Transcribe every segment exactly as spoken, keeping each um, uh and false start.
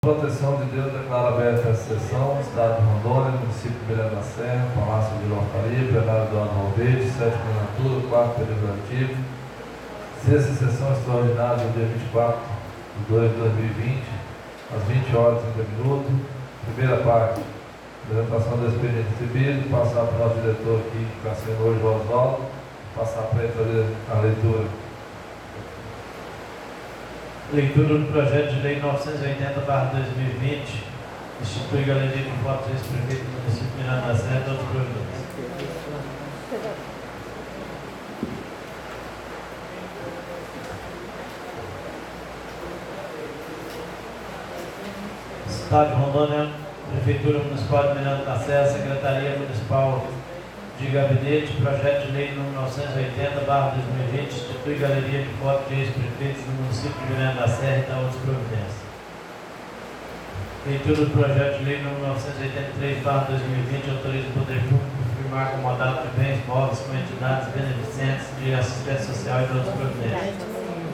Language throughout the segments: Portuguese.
Proteção de Deus declara aberta a sessão, Estado de Rondônia, município de Miranda da Serra, Palácio de Lontaria, plenário do ano Valverde, sétima legislatura, quarto período ativo, sexta sessão extraordinária do dia vinte e quatro de dois de dois mil e vinte, às vinte horas e trinta minutos. Primeira parte, apresentação do expediente recebido, passar para o nosso diretor aqui, que está sendo hoje o Oswaldo, passar para ele a leitura. Leitura do projeto de lei novecentos e oitenta barra dois mil e vinte, institui galeria de fotos do ex-prefeito do município de Miranda da Serra e outros projetos. Estado de Rondônia, Prefeitura Municipal de Miranda da Serra, Secretaria Municipal de Gabinete, projeto de lei número novecentos e oitenta barra dois mil e vinte, institui galeria de fotos de ex-prefeitos do município de Miranda da Serra e da outras providências. Leitura do projeto de lei número novecentos e oitenta e três barra dois mil e vinte, autoriza o Poder Público a firmar acomodado de bens móveis com entidades beneficentes de assistência social e de outras providências.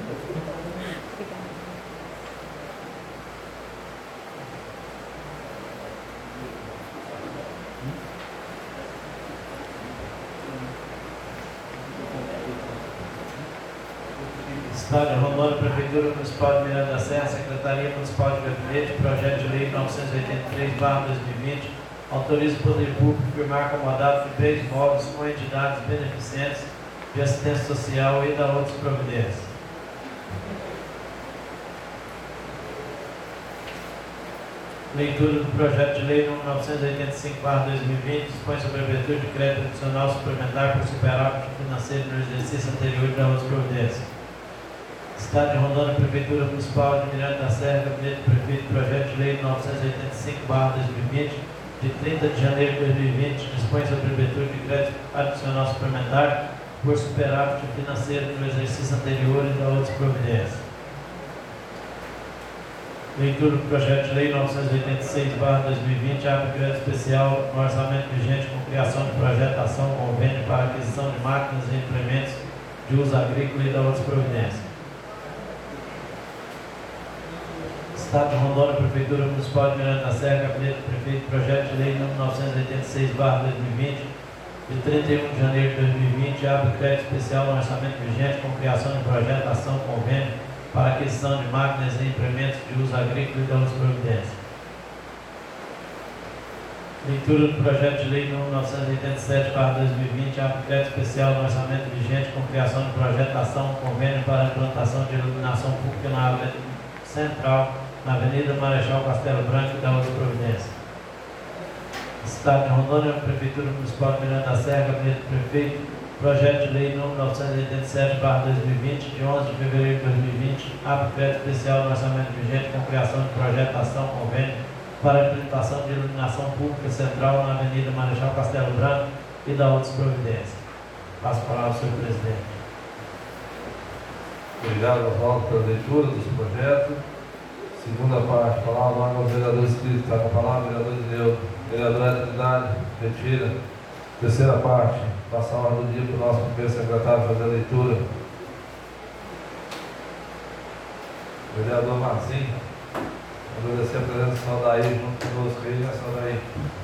Estado de Rondônia, Prefeitura Municipal de Miranda da Serra, Secretaria Municipal de Gabinete, projeto de lei novecentos e oitenta e três barra dois mil e vinte, autoriza o Poder Público a firmar acomodado de bens móveis com entidades beneficentes de assistência social e da outras providências. Leitura do projeto de lei número novecentos e oitenta e cinco barra dois mil e vinte, dispõe sobre a abertura de crédito adicional suplementar por superávit financeiro no exercício anterior e da outras providências. Estado de Rondônia, Prefeitura Municipal de Miranda da Serra, Gabinete do Prefeito, projeto de lei novecentos e oitenta e cinco barra dois mil e vinte, de trinta de janeiro de dois mil e vinte, dispõe sobre a abertura de crédito adicional suplementar por superávit financeiro no exercício anterior e da outras providências. Leitura do projeto de lei novecentos e oitenta e seis barra dois mil e vinte, abre crédito especial no orçamento vigente com criação de projeto, ação, convênio para aquisição de máquinas e implementos de uso agrícola e da outras providências. Estado de Rondônia, Prefeitura Municipal de Miranda da Serra, Gabinete do Prefeito, projeto de lei número novecentos e oitenta e seis barra dois mil e vinte, de trinta e um de janeiro de dois mil e vinte, abre crédito especial no orçamento vigente com criação de projeto, ação, convênio para aquisição de máquinas e implementos de uso agrícola e da outras providências. Leitura do projeto de lei número novecentos e oitenta e sete barra dois mil e vinte, abre crédito especial no orçamento vigente com criação de projeto, ação, convênio para a implantação de iluminação pública na área central, na Avenida Marechal Castelo Branco e da outra providência. Estado de Rondônia, Prefeitura Municipal de Miranda da Serra, Gabinete do Prefeito, projeto de lei número novecentos e oitenta e sete barra dois mil e vinte, de onze de fevereiro de dois mil e vinte, abre crédito especial no orçamento vigente com criação de projeto, ação, convênio para a implementação de iluminação pública central na Avenida Marechal Castelo Branco e da outras providências. Passo a palavra ao senhor presidente. Obrigado, Oswaldo, pela leitura dos projetos. Segunda parte, palavra aos vereadores inscritos. Está com a palavra, vereador Dineu. Vereadora Trindade, retira. Terceira parte, passar a ordem do dia para o nosso primeiro secretário fazer a leitura. Vereador Marcinho, agradecer a presença do senhor Daí junto conosco aí, né, senhor Daí?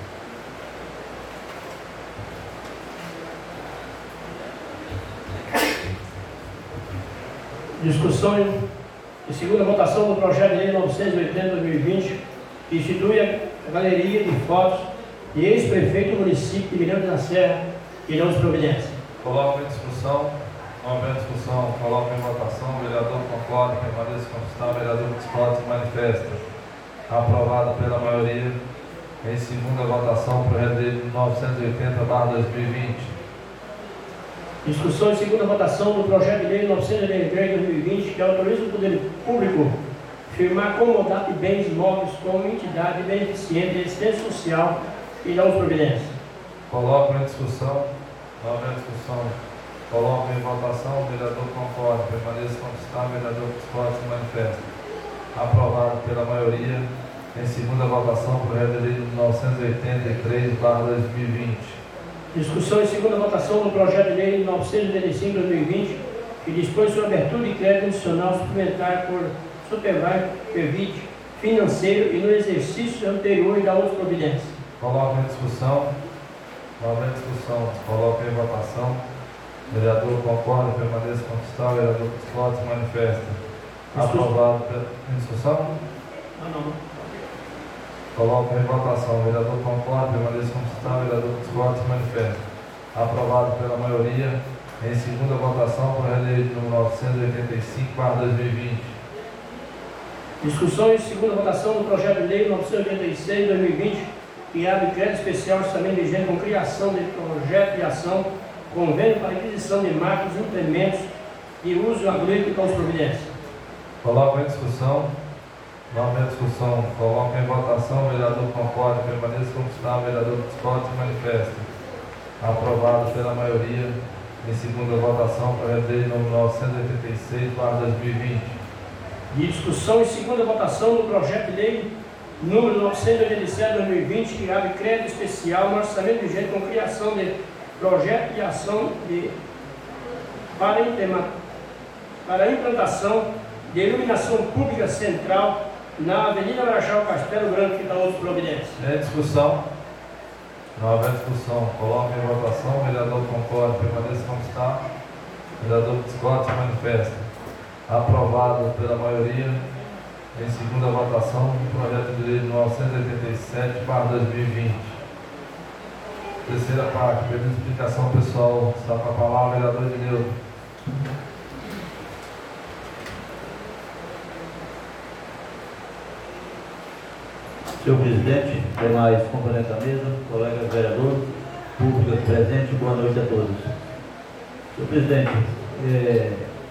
Discussão e segunda votação do projeto de lei novecentos e oitenta barra dois mil e vinte, que institui a galeria de fotos de ex-prefeito do município de Miranda da Serra e de outras providências. Coloco em discussão, não havendo discussão, coloco em votação, o vereador concorda, permaneça como está, o vereador discorda se manifesta. Aprovado pela maioria. Em segunda votação, o projeto de lei novecentos e oitenta barra dois mil e vinte. Discussão e segunda votação do projeto de lei novecentos e oitenta e três barra dois mil e vinte, que autoriza o Poder Público firmar comodato de bens móveis como entidade beneficiente de assistência social e da outra providência. Coloco em discussão, não havendo discussão, coloco em votação, o vereador concorda, permaneça como está, o vereador discorda se manifesta. Aprovado pela maioria. Em segunda votação, o projeto de lei novecentos e oitenta e três barra dois mil e vinte. Discussão e segunda votação do projeto de lei novecentos e oitenta e cinco barra dois mil e vinte, que dispõe sobre abertura de crédito adicional suplementar por Supervai, Pervide, financeiro e no exercício anterior da outra providência. Coloca em discussão. Nova discussão. Coloca em votação. Vereador concorda, permaneça como está. Vereador discorda, se manifesta. Aprovado. Em discussão? Ah, não. Coloca em votação. Vereador concorda, permaneça como está. Vereador discorda, se manifesta. Aprovado pela maioria. Em segunda votação, projeto de lei número novecentos e oitenta e cinco, barra dois mil e vinte. Discussão em segunda votação do projeto de lei novecentos e oitenta e seis, dois mil e vinte, que abre crédito especial orçamento vigente com criação de projeto de ação, convênio para aquisição de máquinas e implementos de uso agrícola com as providências. Coloca em discussão. Nova discussão. Coloca em votação. Vereador concorda, permaneça como está. Vereador discorda, se manifesta. Aprovado pela maioria. Em segunda votação, projeto de lei número novecentos e oitenta e seis, barra dois mil e vinte. De discussão em segunda votação do projeto de lei número novecentos e oitenta e sete, dois mil e vinte, que abre crédito especial no orçamento vigente com criação de projeto de ação de, para, intema, para a implantação de iluminação pública central na Avenida Marechal Castelo Branco e da outra providência. Em discussão. Nova discussão. Coloca em votação. Vereador concorda, permaneça como está. Vereador discorda, se manifesta. Aprovado pela maioria. Em segunda votação, o projeto de lei novecentos e oitenta e sete, barra dois mil e vinte. Terceira parte, pedido de explicação pessoal. Está com a palavra, vereador Ednilson. Senhor presidente, demais componentes da mesa, colegas vereadores, público presente, boa noite a todos. Senhor presidente, é,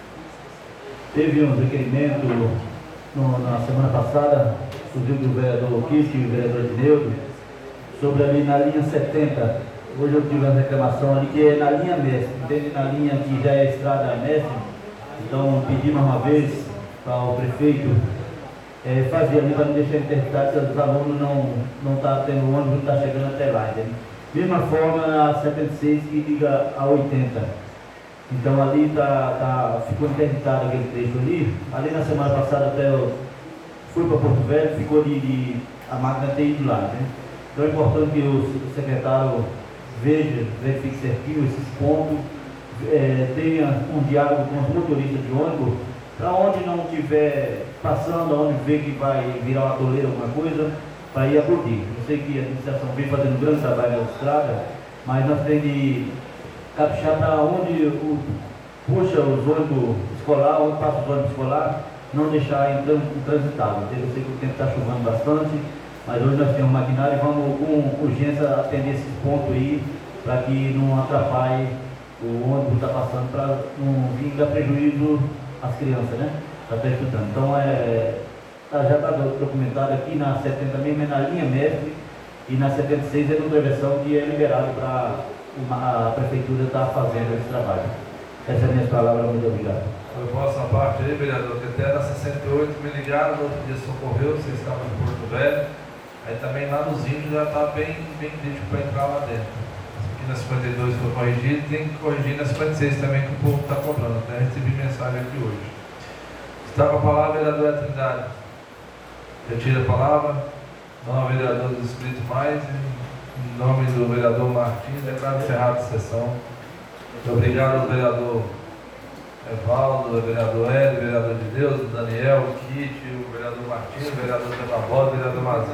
teve um requerimento no, na semana passada, inclusive do vereador Kiske e do vereador Ednilson, sobre ali na linha setenta. Hoje eu tive uma reclamação ali que é na linha mestre, entende? Na linha que já é estrada mestre. Então pedimos uma vez para o prefeito É, fazer ali para não deixar interditado, que os alunos não não tá tendo ônibus, não está chegando até lá, entende? Mesma forma a setenta e seis que liga a oitenta. Então ali tá, tá, ficou interditado aquele trecho ali. Ali na semana passada até eu fui para Porto Velho, ficou de, de a máquina ter ido lá, né? Então é importante que o secretário veja, verifique certinho esses pontos, é, tenha um diálogo com os motoristas de ônibus, para onde não estiver passando, onde vê que vai virar uma toleira, alguma coisa, para ir acudir. Eu sei que a administração vem fazendo um grande trabalho na estrada, mas nós temos de caprichar para onde o, puxa os ônibus escolar, onde passa os ônibus escolar, não deixar intransitado. Eu sei que o tempo está chovendo bastante, mas hoje nós temos maquinário e vamos com urgência atender esses pontos aí, para que não atrapalhe o ônibus que está passando, para não vir dar prejuízo as crianças, né? Está até estudando. Então, é, tá, já está documentado aqui na setenta mesmo, é na linha mestre, e na setenta e seis é no travessão que é liberado para a prefeitura estar tá fazendo esse trabalho. Essa é a minha palavra, muito obrigado. Eu posso a parte aí, vereador, que até na sessenta e oito me ligaram, no outro dia socorreu, vocês estavam em Porto Velho, aí também lá nos índios já está bem, bem crítico para entrar lá dentro. Aqui na cinquenta e dois foi corrigido, tem que corrigir na cinquenta e seis também, que o povo está cobrando. Até recebi mensagem aqui hoje. Está com a palavra, vereador Trindade. Retira a palavra. Não há vereadores inscritos mais. Em nome do vereador Martins, declaro encerrada a sessão. Muito obrigado ao vereador Evaldo, ao vereador Hélio, vereador de Deus, o Daniel, o Kit, o vereador Martins, o vereador Zé Barbosa, o vereador Mazinho.